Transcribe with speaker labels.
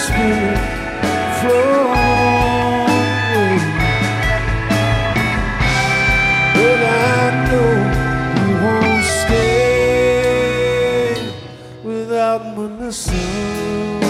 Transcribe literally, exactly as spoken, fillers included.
Speaker 1: Spirit flowing. But I know you won't stay without when the sun